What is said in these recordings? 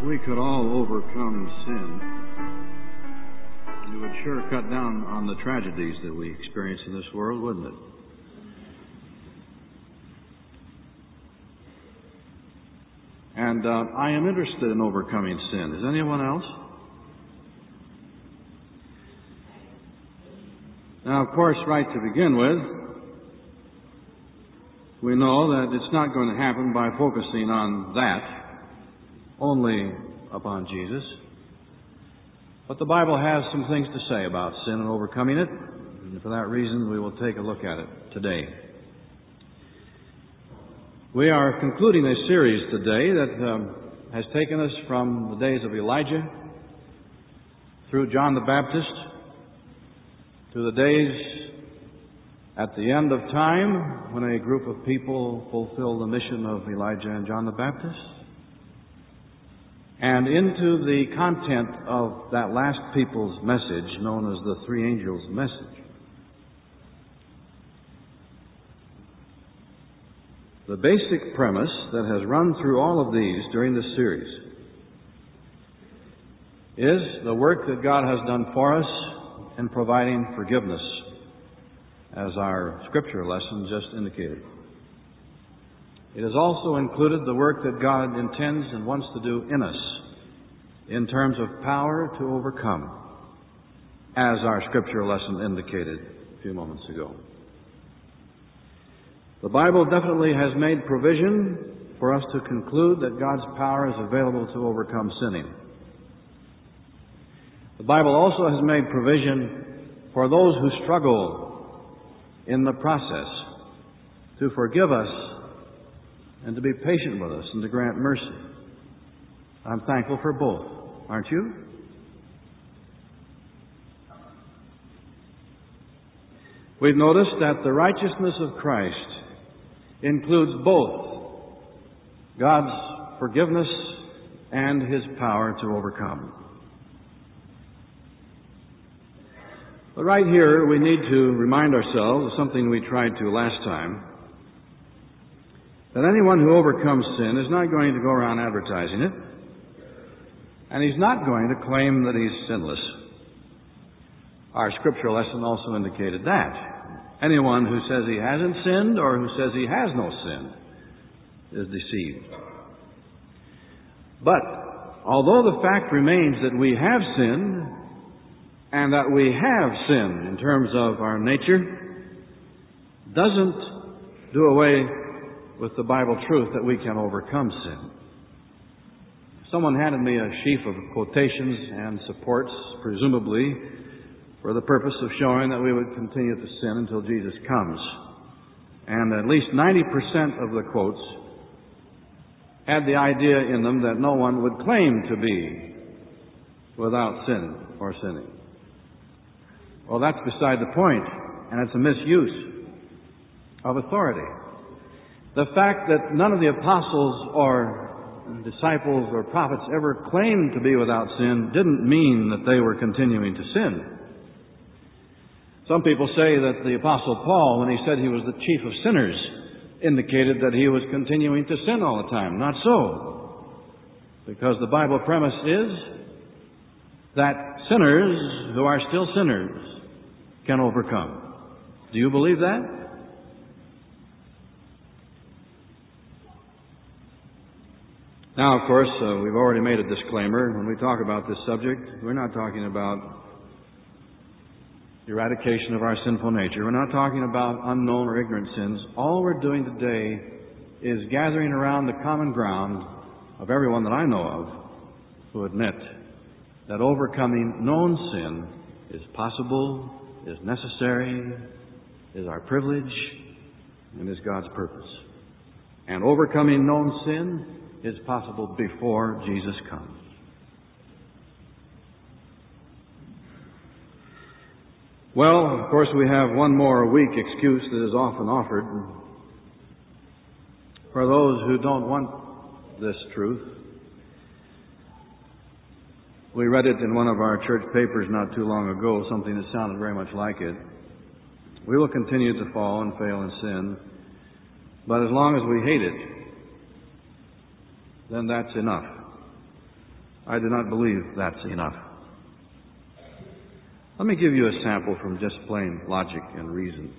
If we could all overcome sin, it would sure cut down on the tragedies that we experience in this world, wouldn't it? And I am interested in overcoming sin. Is anyone else? Now, of course, right to begin with, we know that it's not going to happen by focusing on that, only upon Jesus. But the Bible has some things to say about sin and overcoming it, and for that reason we will take a look at it today. We are concluding a series today that has taken us from the days of Elijah through John the Baptist to the days at the end of time when a group of people fulfilled the mission of Elijah and John the Baptist, and into the content of that last people's message known as the three angels' message. The basic premise that has run through all of these during this series is the work that God has done for us in providing forgiveness, as our scripture lesson just indicated. It has also included the work that God intends and wants to do in us in terms of power to overcome, as our scripture lesson indicated a few moments ago. The Bible definitely has made provision for us to conclude that God's power is available to overcome sinning. The Bible also has made provision for those who struggle in the process to forgive us and to be patient with us and to grant mercy. I'm thankful for both, aren't you? We've noticed that the righteousness of Christ includes both God's forgiveness and His power to overcome. But right here, we need to remind ourselves of something we tried to last time, that anyone who overcomes sin is not going to go around advertising it, and he's not going to claim that he's sinless. Our scripture lesson also indicated that. Anyone who says he hasn't sinned or who says he has no sin is deceived. But although the fact remains that we have sinned, and that we have sinned in terms of our nature, doesn't do away with the Bible truth that we can overcome sin. Someone handed me a sheaf of quotations and supports, presumably for the purpose of showing that we would continue to sin until Jesus comes. And at least 90% of the quotes had the idea in them that no one would claim to be without sin or sinning. Well, that's beside the point, and it's a misuse of authority. The fact that none of the apostles or disciples or prophets ever claimed to be without sin didn't mean that they were continuing to sin. Some people say that the Apostle Paul, when he said he was the chief of sinners, indicated that he was continuing to sin all the time. Not so. Because the Bible premise is that sinners who are still sinners can overcome. Do you believe that? Now, of course, we've already made a disclaimer. When we talk about this subject, we're not talking about eradication of our sinful nature. We're not talking about unknown or ignorant sins. All we're doing today is gathering around the common ground of everyone that I know of who admit that overcoming known sin is possible, is necessary, is our privilege, and is God's purpose. And overcoming known sin is possible before Jesus comes. Well, of course, we have one more weak excuse that is often offered for those who don't want this truth. We read it in one of our church papers not too long ago, something that sounded very much like it. We will continue to fall and fail and sin, but as long as we hate it, then that's enough. I do not believe that's enough. Let me give you a sample from just plain logic and reason.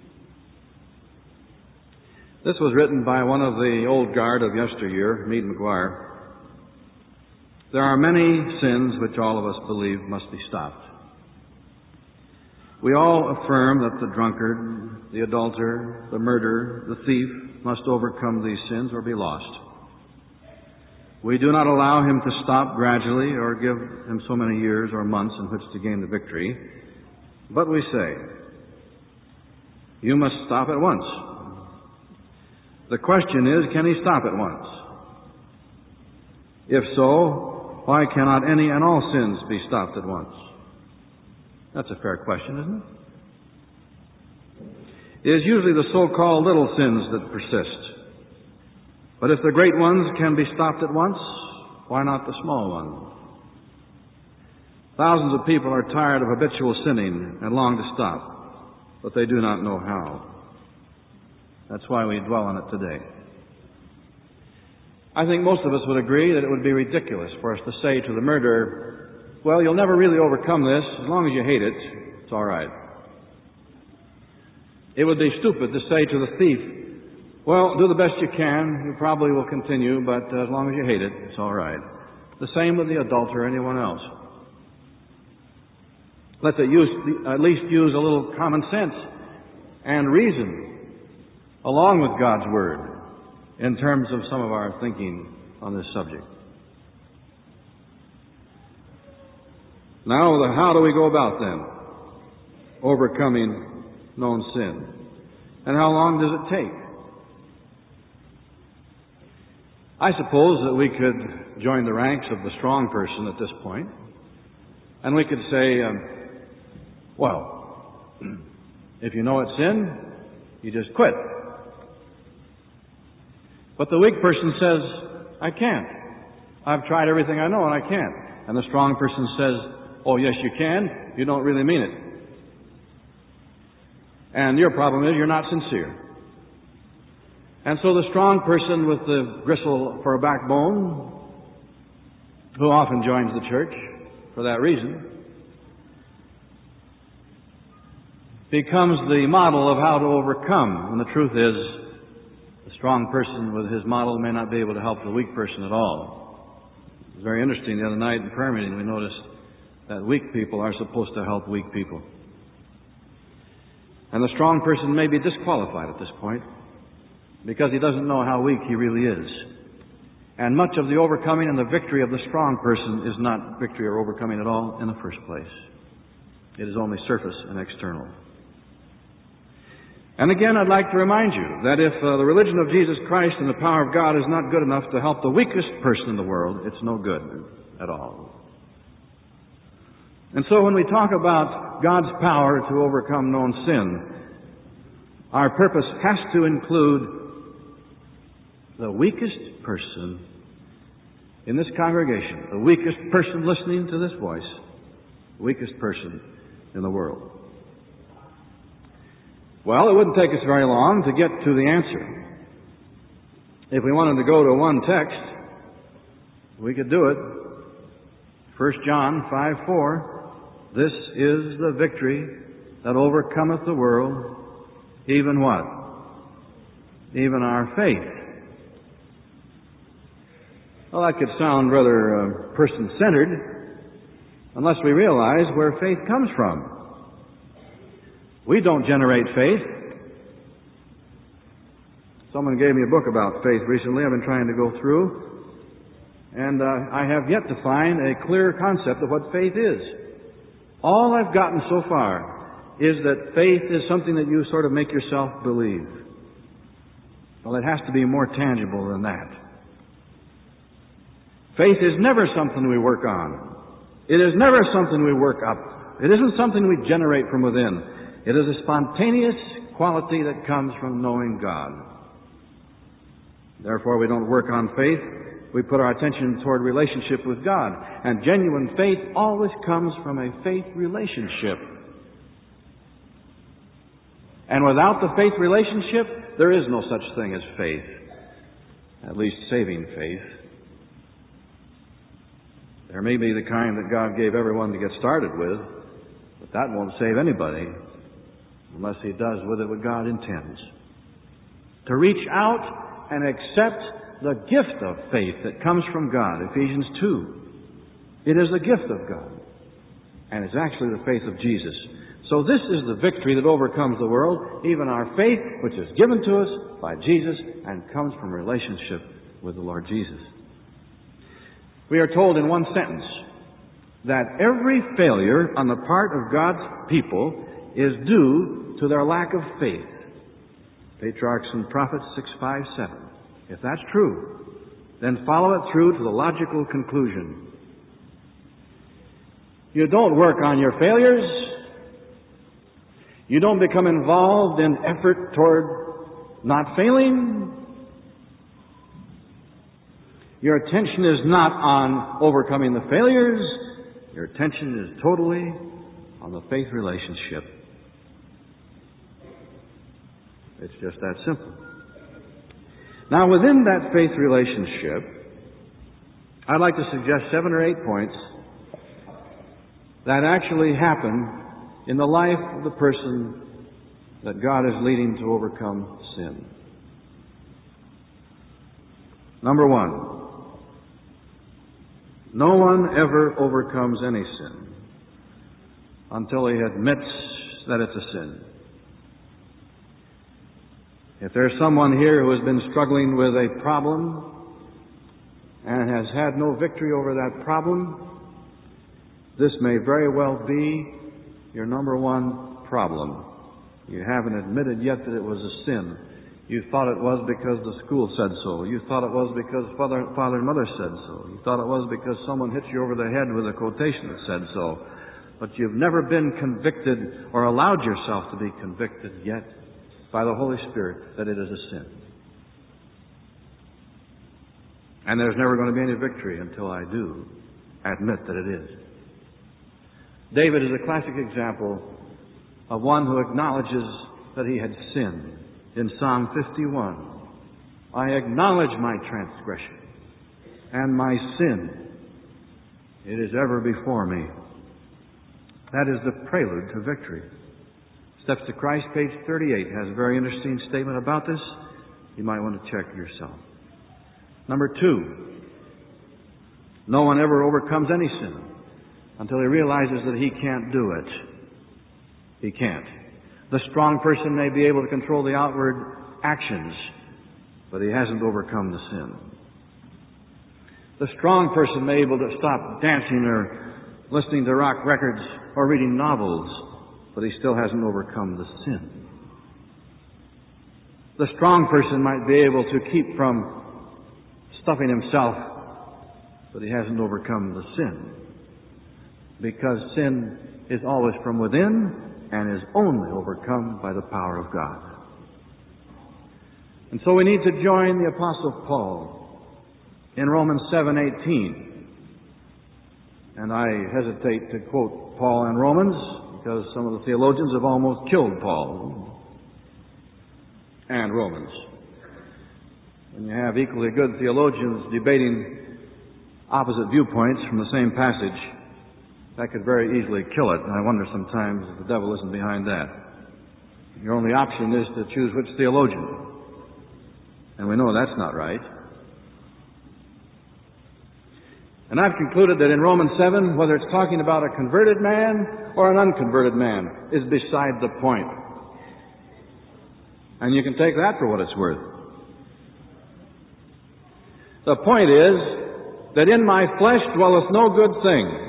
This was written by one of the old guard of yesteryear, Meade McGuire. There are many sins which all of us believe must be stopped. We all affirm that the drunkard, the adulterer, the murderer, the thief must overcome these sins or be lost. We do not allow him to stop gradually or give him so many years or months in which to gain the victory, but we say, you must stop at once. The question is, can he stop at once? If so, why cannot any and all sins be stopped at once? That's a fair question, isn't it? It is usually the so-called little sins that persist. But if the great ones can be stopped at once, why not the small ones? Thousands of people are tired of habitual sinning and long to stop, but they do not know how. That's why we dwell on it today. I think most of us would agree that it would be ridiculous for us to say to the murderer, well, you'll never really overcome this. As long as you hate it, it's all right. It would be stupid to say to the thief, well, do the best you can. You probably will continue, but as long as you hate it, it's all right. The same with the adulterer or anyone else. Let's at least use a little common sense and reason along with God's Word in terms of some of our thinking on this subject. Now, how do we go about then overcoming known sin? And how long does it take? I suppose that we could join the ranks of the strong person at this point, and we could say, well, if you know it's sin, you just quit. But the weak person says, I can't. I've tried everything I know and I can't. And the strong person says, oh, yes, you can. You don't really mean it. And your problem is you're not sincere. And so the strong person with the gristle for a backbone, who often joins the church for that reason, becomes the model of how to overcome. And the truth is, the strong person with his model may not be able to help the weak person at all. It was very interesting the other night in prayer meeting. We noticed that weak people are supposed to help weak people. And the strong person may be disqualified at this point because he doesn't know how weak he really is. And much of the overcoming and the victory of the strong person is not victory or overcoming at all in the first place. It is only surface and external. And again, I'd like to remind you that if the religion of Jesus Christ and the power of God is not good enough to help the weakest person in the world, it's no good at all. And so when we talk about God's power to overcome known sin, our purpose has to include the weakest person in this congregation, the weakest person listening to this voice, the weakest person in the world. Well, it wouldn't take us very long to get to the answer. If we wanted to go to one text, we could do it. 1 John 5:4. This is the victory that overcometh the world, even what? Even our faith. Well, that could sound rather person-centered unless we realize where faith comes from. We don't generate faith. Someone gave me a book about faith recently. I've been trying to go through, and I have yet to find a clear concept of what faith is. All I've gotten so far is that faith is something that you sort of make yourself believe. Well, it has to be more tangible than that. Faith is never something we work on. It is never something we work up. It isn't something we generate from within. It is a spontaneous quality that comes from knowing God. Therefore, we don't work on faith. We put our attention toward relationship with God. And genuine faith always comes from a faith relationship. And without the faith relationship, there is no such thing as faith. At least saving faith. There may be the kind that God gave everyone to get started with, but that won't save anybody unless He does with it what God intends. To reach out and accept the gift of faith that comes from God, Ephesians 2. It is the gift of God, and it's actually the faith of Jesus. So this is the victory that overcomes the world, even our faith, which is given to us by Jesus and comes from relationship with the Lord Jesus. We are told in one sentence that every failure on the part of God's people is due to their lack of faith. Patriarchs and Prophets 6:5-7. If that's true, then follow it through to the logical conclusion. You don't work on your failures. You don't become involved in effort toward not failing. Your attention is not on overcoming the failures. Your attention is totally on the faith relationship. It's just that simple. Now, within that faith relationship, I'd like to suggest 7 or 8 points that actually happen in the life of the person that God is leading to overcome sin. Number 1, no one ever overcomes any sin until he admits that it's a sin. If there's someone here who has been struggling with a problem and has had no victory over that problem, this may very well be your number 1 problem. You haven't admitted yet that it was a sin. You thought it was because the school said so. You thought it was because father and mother said so. You thought it was because someone hit you over the head with a quotation that said so. But you've never been convicted or allowed yourself to be convicted yet by the Holy Spirit that it is a sin. And there's never going to be any victory until I do admit that it is. David is a classic example of one who acknowledges that he had sinned. In Psalm 51, I acknowledge my transgression and my sin. It is ever before me. That is the prelude to victory. Steps to Christ, page 38, has a very interesting statement about this. You might want to check yourself. Number 2, no one ever overcomes any sin until he realizes that he can't do it. He can't. The strong person may be able to control the outward actions, but he hasn't overcome the sin. The strong person may be able to stop dancing or listening to rock records or reading novels, but he still hasn't overcome the sin. The strong person might be able to keep from stuffing himself, but he hasn't overcome the sin. Because sin is always from within and is only overcome by the power of God. And so we need to join the Apostle Paul in Romans 7:18. And I hesitate to quote Paul in Romans because some of the theologians have almost killed Paul and Romans. When you have equally good theologians debating opposite viewpoints from the same passage, that could very easily kill it. And I wonder sometimes if the devil isn't behind that. Your only option is to choose which theologian. And we know that's not right. And I've concluded that in Romans 7, whether it's talking about a converted man or an unconverted man, is beside the point. And you can take that for what it's worth. The point is that in my flesh dwelleth no good thing.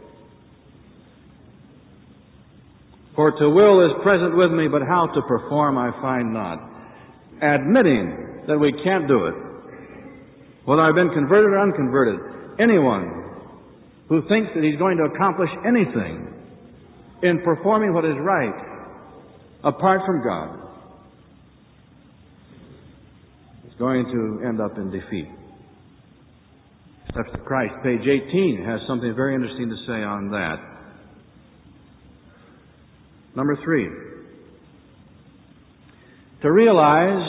For to will is present with me, but how to perform I find not. Admitting that we can't do it, whether I've been converted or unconverted, anyone who thinks that he's going to accomplish anything in performing what is right apart from God is going to end up in defeat. Steps to Christ, page 18, has something very interesting to say on that. Number 3, to realize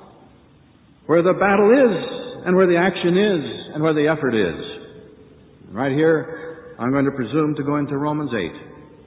where the battle is and where the action is and where the effort is. Right here, I'm going to presume to go into Romans 8,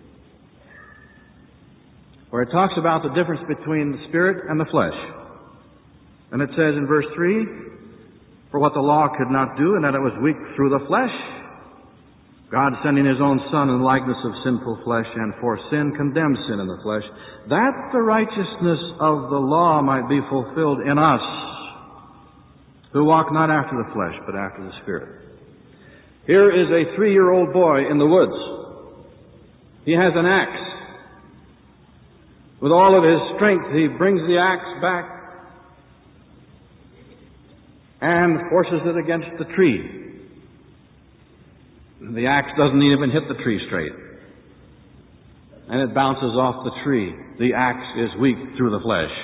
where it talks about the difference between the Spirit and the flesh. And it says in verse 3, "For what the law could not do, in that it was weak through the flesh, God sending His own Son in the likeness of sinful flesh, and for sin condemned sin in the flesh, that the righteousness of the law might be fulfilled in us, who walk not after the flesh, but after the Spirit." Here is a 3-year-old boy in the woods. He has an axe. With all of his strength, he brings the axe back and forces it against the tree. The axe doesn't even hit the tree straight, and it bounces off the tree. The axe is weak through the flesh.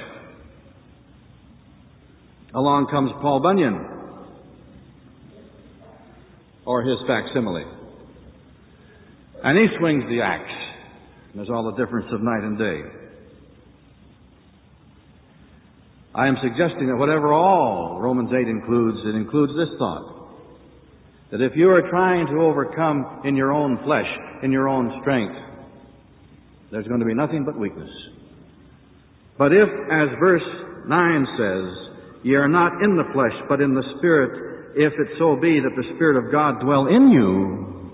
Along comes Paul Bunyan, or his facsimile, and he swings the axe. There's all the difference of night and day. I am suggesting that whatever all Romans 8 includes, it includes this thought: that if you are trying to overcome in your own flesh, in your own strength, there's going to be nothing but weakness. But if, as verse 9 says, "Ye are not in the flesh, but in the Spirit, if it so be that the Spirit of God dwell in you,"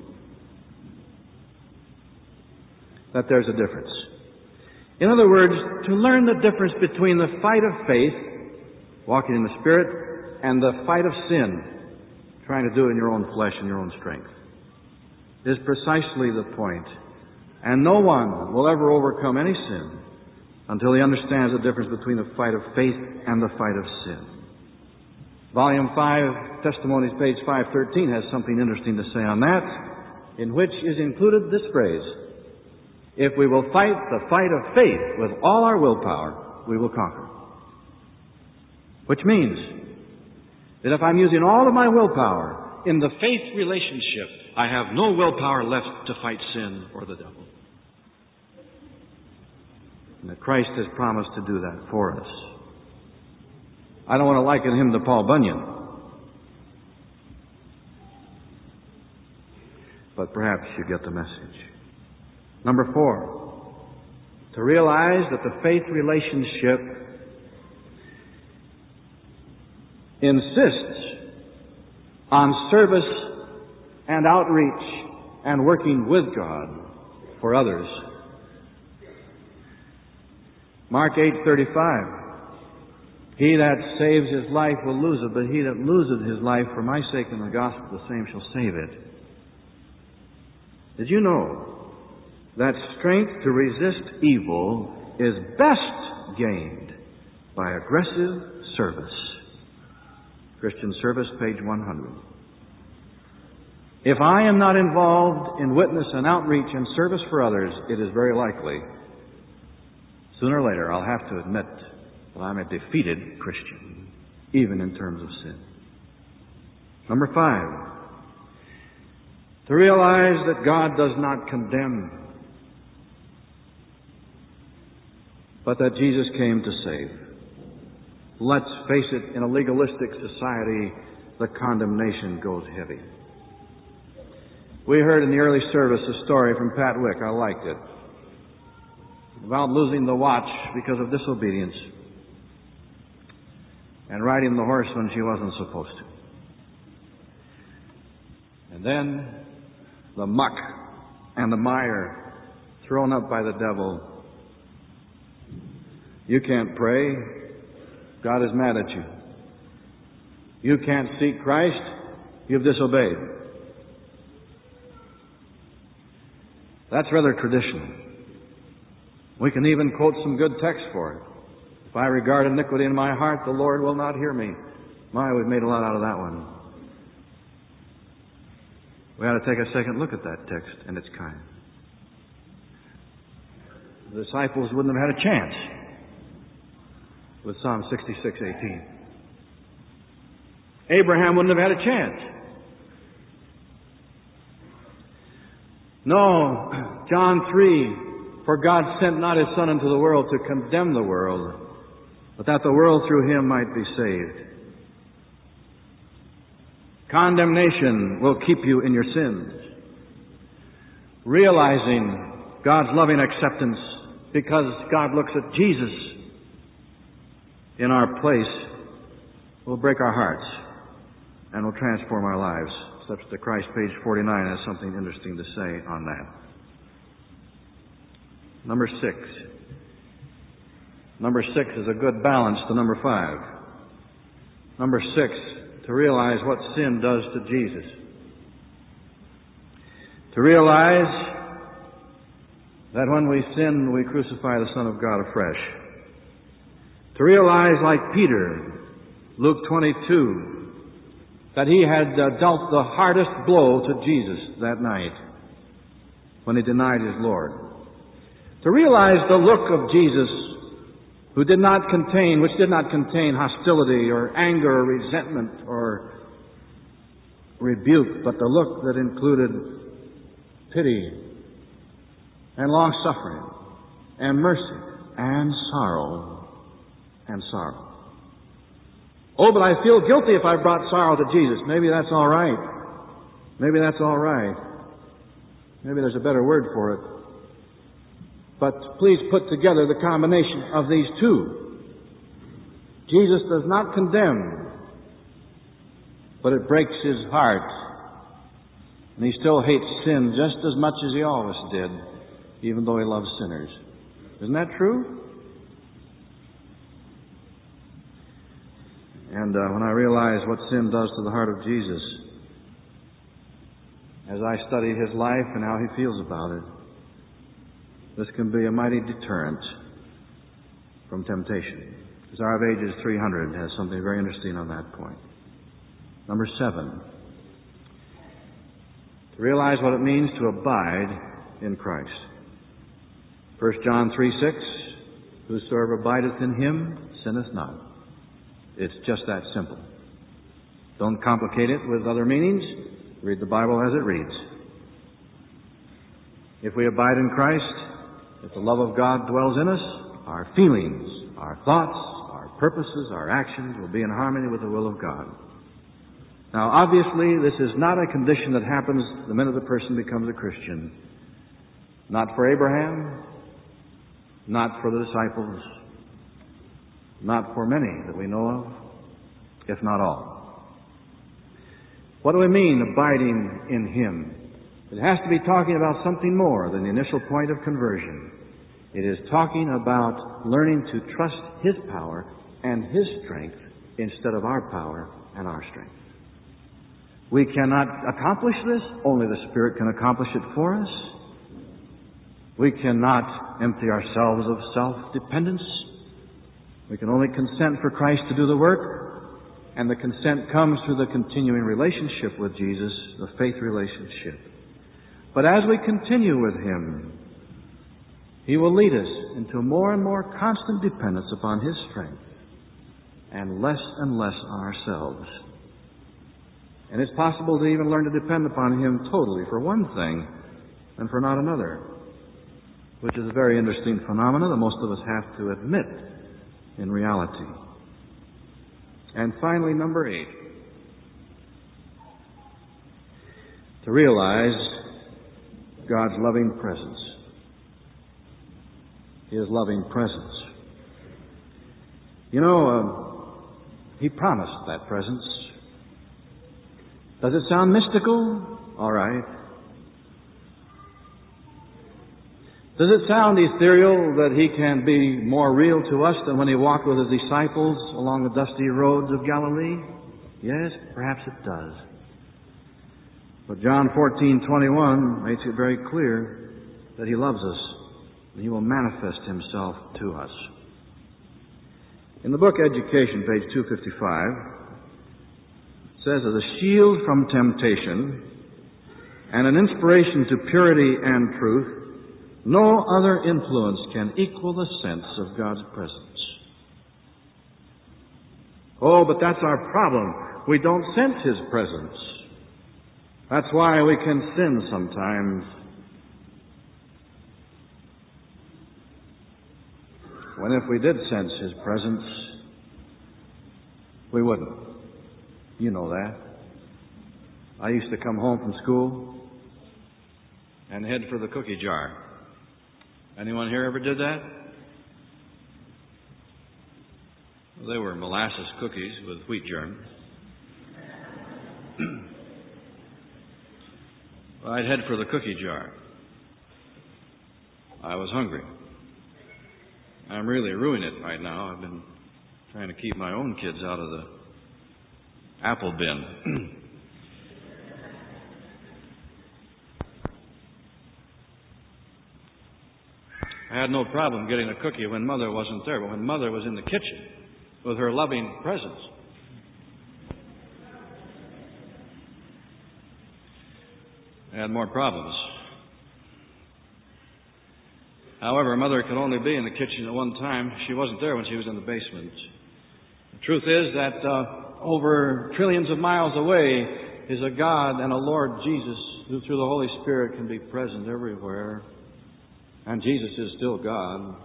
that there's a difference. In other words, to learn the difference between the fight of faith, walking in the Spirit, and the fight of sin, trying to do it in your own flesh and your own strength, is precisely the point. And no one will ever overcome any sin until he understands the difference between the fight of faith and the fight of sin. Volume 5, Testimonies, page 513, has something interesting to say on that, in which is included this phrase: "If we will fight the fight of faith with all our willpower, we will conquer." Which means that if I'm using all of my willpower in the faith relationship, I have no willpower left to fight sin or the devil. And that Christ has promised to do that for us. I don't want to liken him to Paul Bunyan, but perhaps you get the message. Number 4, to realize that the faith relationship insists on service and outreach and working with God for others. Mark 8:35, "He that saves his life will lose it, but he that loseth his life for my sake and the gospel, the same shall save it." Did you know that strength to resist evil is best gained by aggressive service? Christian Service, page 100. If I am not involved in witness and outreach and service for others, it is very likely, sooner or later, I'll have to admit that I'm a defeated Christian, even in terms of sin. Number 5, to realize that God does not condemn, but that Jesus came to save. Let's face it, in a legalistic society, the condemnation goes heavy. We heard in the early service a story from Pat Wick. I liked it. About losing the watch because of disobedience and riding the horse when she wasn't supposed to. And then the muck and the mire thrown up by the devil. You can't pray. God is mad at you. You can't seek Christ. You've disobeyed. That's rather traditional. We can even quote some good texts for it. "If I regard iniquity in my heart, the Lord will not hear me." My, we've made a lot out of that one. We ought to take a second look at that text and its kind. The disciples wouldn't have had a chance with Psalm 66:18. Abraham wouldn't have had a chance. No, John 3, "For God sent not His Son into the world to condemn the world, but that the world through Him might be saved." Condemnation will keep you in your sins. Realizing God's loving acceptance because God looks at Jesus in our place will break our hearts and will transform our lives. Steps to Christ, page 49, has something interesting to say on that. Number 6. Number 6 is a good balance to number 5. Number 6, to realize what sin does to Jesus. To realize that when we sin, we crucify the Son of God afresh. To realize, like Peter, Luke 22, that he had dealt the hardest blow to Jesus that night when he denied his Lord. To realize the look of Jesus which did not contain hostility or anger or resentment or rebuke, but the look that included pity and long-suffering and mercy and sorrow and sorrow. Oh, but I feel guilty if I brought sorrow to Jesus. Maybe that's all right. Maybe that's all right. Maybe there's a better word for it. But please put together the combination of these two. Jesus does not condemn, but it breaks his heart. And he still hates sin just as much as he always did, even though he loves sinners. Isn't that true? And when I realize what sin does to the heart of Jesus, as I study his life and how he feels about it, this can be a mighty deterrent from temptation. Desire of Ages 300 has something very interesting on that point. Number 7, to realize what it means to abide in Christ. 1 John 3:6, whosoever abideth in him sinneth not. It's just that simple. Don't complicate it with other meanings. Read the Bible as it reads. If we abide in Christ, if the love of God dwells in us, our feelings, our thoughts, our purposes, our actions will be in harmony with the will of God. Now, obviously, this is not a condition that happens the minute the person becomes a Christian. Not for Abraham, not for the disciples, not for many that we know of, if not all. What do we mean, abiding in him? It has to be talking about something more than the initial point of conversion. It is talking about learning to trust his power and his strength instead of our power and our strength. We cannot accomplish this. Only the Spirit can accomplish it for us. We cannot empty ourselves of self-dependence. We can only consent for Christ to do the work, and the consent comes through the continuing relationship with Jesus, the faith relationship. But as we continue with him, he will lead us into more and more constant dependence upon his strength and less on ourselves. And it's possible to even learn to depend upon him totally for one thing and for not another, which is a very interesting phenomenon that most of us have to admit in reality. And finally, number 8, to realize God's loving presence. His loving presence. You know, he promised that presence. Does it sound mystical? All right. Does it sound ethereal that he can be more real to us than when he walked with his disciples along the dusty roads of Galilee? Yes, perhaps it does. But John 14:21 makes it very clear that he loves us and he will manifest himself to us. In the book Education, page 255, it says, as a shield from temptation and an inspiration to purity and truth, no other influence can equal the sense of God's presence. Oh, but that's our problem. We don't sense his presence. That's why we can sin sometimes. When if we did sense his presence, we wouldn't. You know that. I used to come home from school and head for the cookie jar. Anyone here ever did that? Well, they were molasses cookies with wheat germ. I'd head for the cookie jar. I was hungry. I'm really ruining it right now. I've been trying to keep my own kids out of the apple bin. I had no problem getting a cookie when Mother wasn't there, but when Mother was in the kitchen with her loving presence, I had more problems. However, Mother could only be in the kitchen at one time. She wasn't there when she was in the basement. The truth is that over trillions of miles away is a God and a Lord Jesus who through the Holy Spirit can be present everywhere. And Jesus is still God.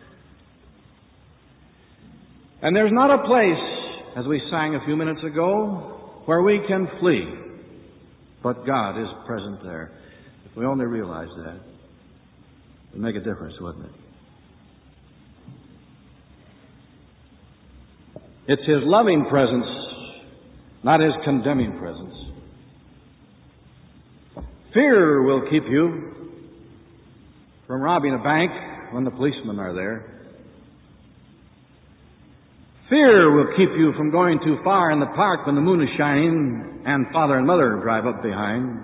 And there's not a place, as we sang a few minutes ago, where we can flee. But God is present there. If we only realize that, it would make a difference, wouldn't it? It's His loving presence, not His condemning presence. Fear will keep you from robbing a bank when the policemen are there. Fear will keep you from going too far in the park when the moon is shining and Father and Mother drive up behind.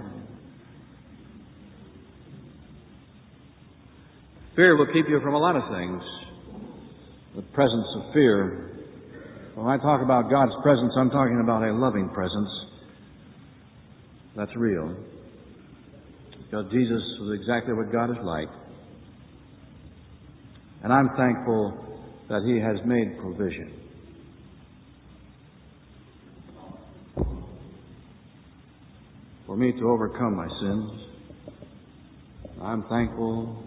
Fear will keep you from a lot of things. The presence of fear. When I talk about God's presence, I'm talking about a loving presence. That's real. Because Jesus was exactly what God is like. And I'm thankful that He has made provision. For me to overcome my sins. I'm thankful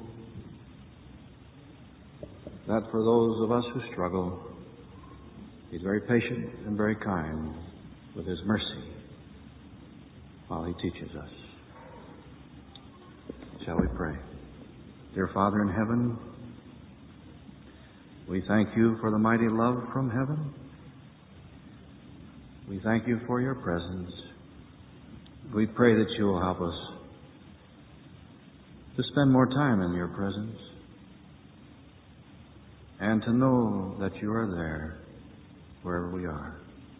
that for those of us who struggle, He's very patient and very kind with His mercy while He teaches us. Shall we pray? Dear Father in heaven, we thank You for the mighty love from heaven. We thank You for Your presence. We pray that You will help us to spend more time in Your presence and to know that You are there wherever we are.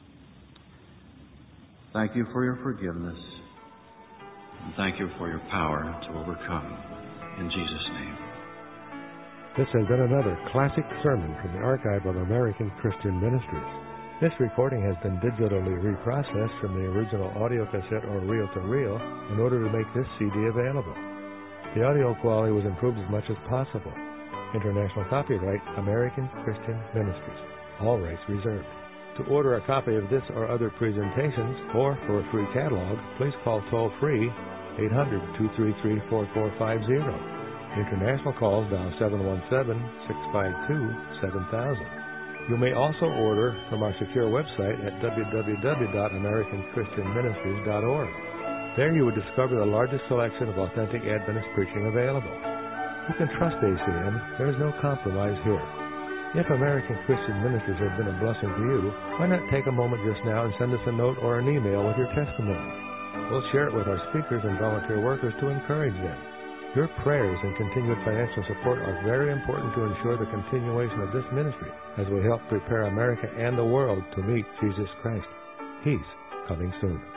Thank You for Your forgiveness. And thank You for Your power to overcome. In Jesus' name. This has been another classic sermon from the Archive of American Christian Ministries. This recording has been digitally reprocessed from the original audio cassette or reel-to-reel in order to make this CD available. The audio quality was improved as much as possible. International copyright, American Christian Ministries. All rights reserved. To order a copy of this or other presentations, or for a free catalog, please call toll-free 800-233-4450. International calls dial 717-652-7000. You may also order from our secure website at www.americanchristianministries.org. There you would discover the largest selection of authentic Adventist preaching available. You can trust ACM. There is no compromise here. If American Christian Ministries has been a blessing to you, why not take a moment just now and send us a note or an email with your testimony? We'll share it with our speakers and volunteer workers to encourage them. Your prayers and continued financial support are very important to ensure the continuation of this ministry as we help prepare America and the world to meet Jesus Christ. He's coming soon.